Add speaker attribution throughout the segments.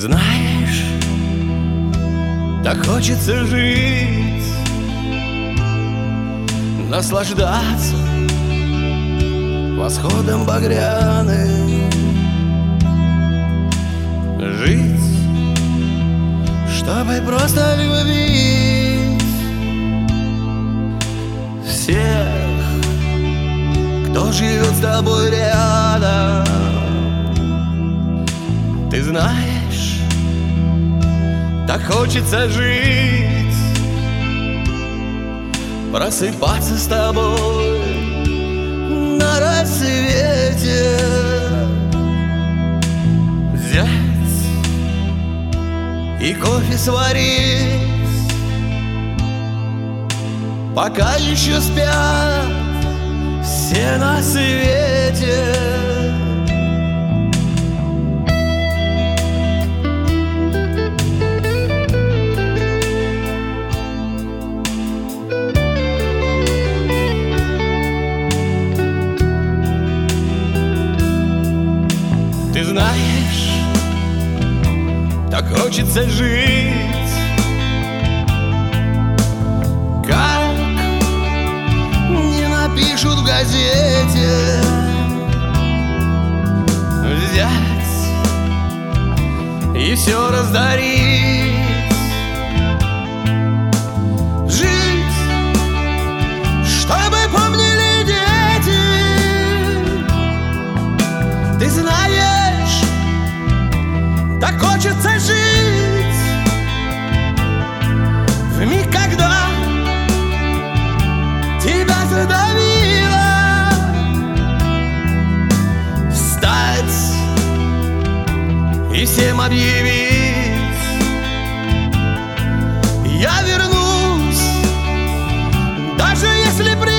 Speaker 1: знаешь, так хочется жить, наслаждаться восходом багряным, жить, чтобы просто любить всех, кто живет с тобой рядом. Ты знаешь, так хочется жить, просыпаться с тобой на рассвете, взять и кофе сварить, пока еще спят все на свете. Ты знаешь, так хочется жить, как не напишут в газете, взять и все раздарить, жить, чтобы помнили дети. Ты знаешь, так хочется жить в миг, когда тебя задавило, встать и всем объявить: я вернусь, даже если прибило.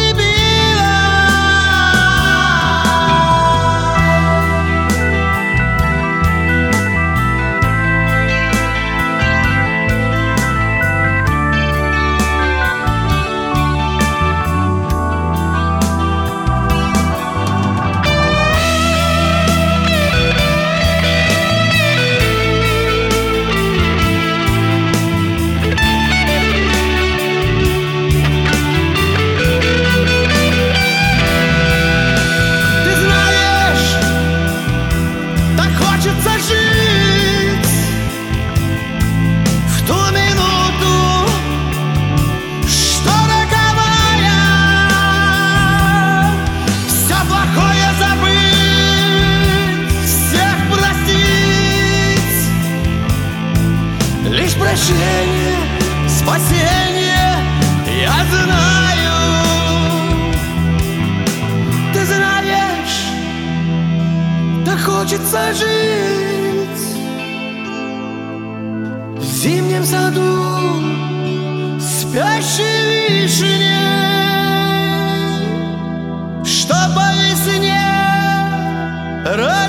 Speaker 1: Лишь прощение, спасение, я знаю. Ты знаешь, так хочется жить в зимнем саду спящей вишни, что по весне